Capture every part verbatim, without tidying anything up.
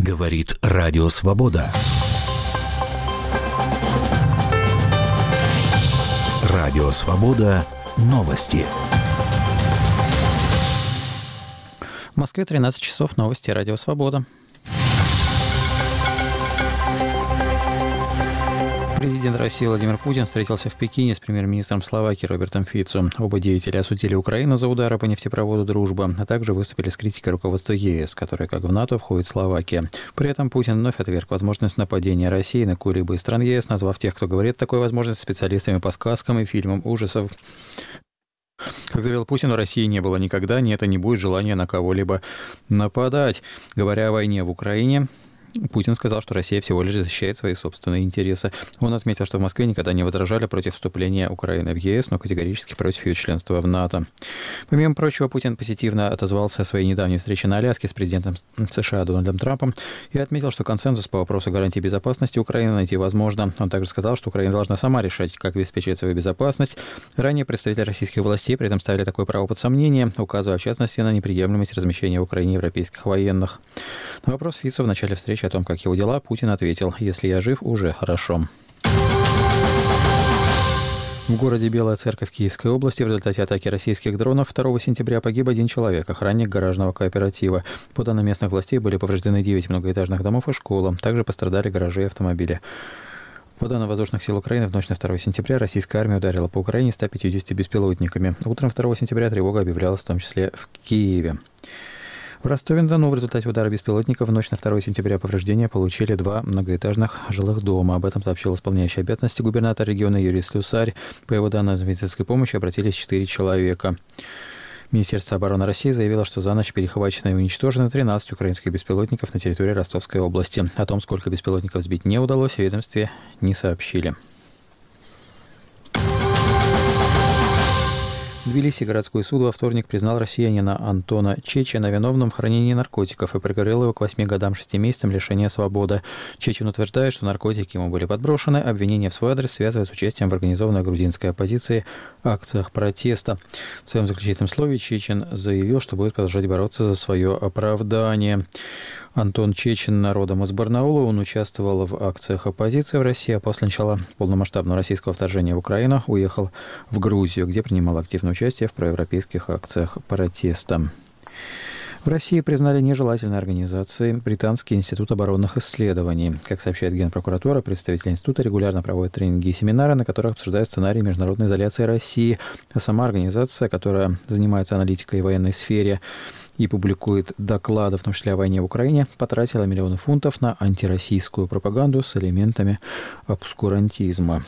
Говорит Радио Свобода. Радио Свобода. Новости. В Москве тринадцать часов. Новости. Радио Свобода. Президент России Владимир Путин встретился в Пекине с премьер-министром Словакии Робертом Фицо. Оба деятеля осудили Украину за удары по нефтепроводу «Дружба», а также выступили с критикой руководства ЕС, которое, как в НАТО, входит Словакия. При этом Путин вновь отверг возможность нападения России на какую-либо из стран ЕС, назвав тех, кто говорит о такой возможности, специалистами по сказкам и фильмам ужасов. Как заявил Путин, в России не было никогда, нет и не будет желания на кого-либо нападать. Говоря о войне в Украине, Путин сказал, что Россия всего лишь защищает свои собственные интересы. Он отметил, что в Москве никогда не возражали против вступления Украины в ЕС, но категорически против ее членства в НАТО. Помимо прочего, Путин позитивно отозвался о своей недавней встрече на Аляске с президентом США Дональдом Трампом и отметил, что консенсус по вопросу гарантии безопасности Украины найти возможно. Он также сказал, что Украина должна сама решать, как обеспечить свою безопасность. Ранее представители российских властей при этом ставили такое право под сомнение, указывая в частности на неприемлемость размещения в Украине европейских военных. На вопрос Фицо в начале встречи о том, как его дела, Путин ответил: «Если я жив, уже хорошо». В городе Белая Церковь Киевской области в результате атаки российских дронов второго сентября погиб один человек, охранник гаражного кооператива. По данным местных властей, были повреждены девять многоэтажных домов и школа. Также пострадали гаражи и автомобили. По данным воздушных сил Украины, в ночь на второе сентября российская армия ударила по Украине ста пятьюдесятью беспилотниками. Утром второго сентября тревога объявлялась в том числе в Киеве. В Ростове-на-Дону в результате удара беспилотников в ночь на второе сентября повреждения получили два многоэтажных жилых дома. Об этом сообщил исполняющий обязанности губернатор региона Юрий Слюсарь. По его данным, за медицинской помощью обратились четыре человека. Министерство обороны России заявило, что за ночь перехвачено и уничтожено тринадцать украинских беспилотников на территории Ростовской области. О том, сколько беспилотников сбить не удалось, в ведомстве не сообщили. В Тбилиси городской суд во вторник признал россиянина Антона Чечена виновным в хранении наркотиков и приговорил его к восьми годам шести месяцам лишения свободы. Чечен утверждает, что наркотики ему были подброшены, обвинения в свой адрес связывают с участием в организованной грузинской оппозиции акциях протеста. В своем заключительном слове Чечен заявил, что будет продолжать бороться за свое оправдание. Антон Чечен родом из Барнаула. Он участвовал в акциях оппозиции в России, а после начала полномасштабного российского вторжения в Украину уехал в Грузию, где принимал активное участие в проевропейских акциях протеста. В России признали нежелательной организацией Британский институт оборонных исследований. Как сообщает Генпрокуратура, представители института регулярно проводят тренинги и семинары, на которых обсуждают сценарии международной изоляции России. А сама организация, которая занимается аналитикой в военной сфере и публикует доклады, в том числе о войне в Украине, потратила миллионы фунтов на антироссийскую пропаганду с элементами обскурантизма.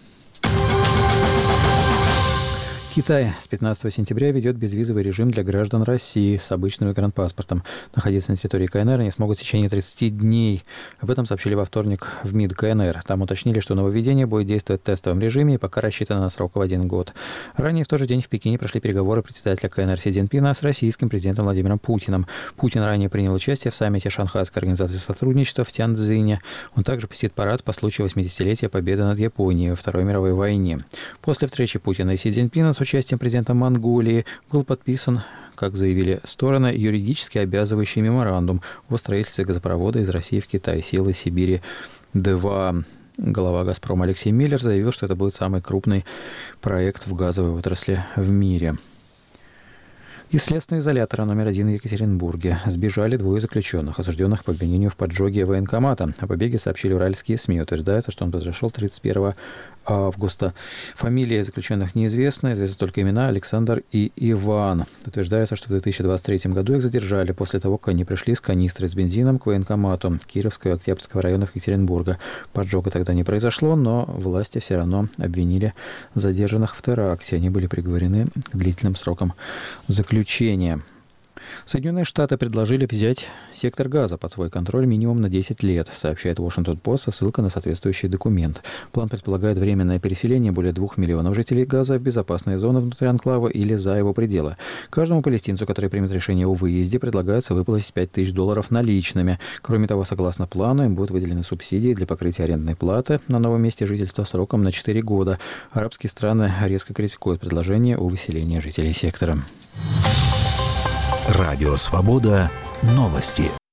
Китай с пятнадцатого сентября ведет безвизовый режим для граждан России с обычным загранпаспортом. Находиться на территории КНР они смогут в течение тридцати дней. Об этом сообщили во вторник в МИД КНР. Там уточнили, что нововведение будет действовать в тестовом режиме и пока рассчитано на срок в один год. Ранее в тот же день в Пекине прошли переговоры председателя КНР Си Цзиньпина с российским президентом Владимиром Путиным. Путин ранее принял участие в саммите Шанхайской организации сотрудничества в Тяньцзине. Он также посетит парад по случаю восьмидесятилетия победы над Японией во Второй мировой войне. После встречи Путина и Си Цзиньпина с участием президента Монголии был подписан, как заявили стороны, юридически обязывающий меморандум о строительстве газопровода из России в Китай силы Сибири-два. Глава «Газпрома» Алексей Миллер заявил, что это будет самый крупный проект в газовой отрасли в мире. Из следственного изолятора номер один в Екатеринбурге сбежали двое заключенных, осужденных по обвинению в поджоге военкомата. О побеге сообщили уральские СМИ. Утверждается, что он произошел тридцать первого августа. Фамилии заключенных неизвестны, известны только имена Александр и Иван. Утверждается, что в две тысячи двадцать третьем году их задержали после того, как они пришли с канистрой с бензином к военкомату Кировского и Октябрьского районов Екатеринбурга. Поджога тогда не произошло, но власти все равно обвинили задержанных в теракте. Они были приговорены к длительным срокам заключения. Соединенные Штаты предложили взять сектор Газа под свой контроль минимум на десять лет, сообщает Washington Post со ссылкой на соответствующий документ. План предполагает временное переселение более двух миллионов жителей Газа в безопасные зоны внутри анклава или за его пределы. Каждому палестинцу, который примет решение о выезде, предлагается выплатить пять тысяч долларов наличными. Кроме того, согласно плану, им будут выделены субсидии для покрытия арендной платы на новом месте жительства сроком на четыре года. Арабские страны резко критикуют предложение о выселении жителей сектора. Радио Свобода. Новости.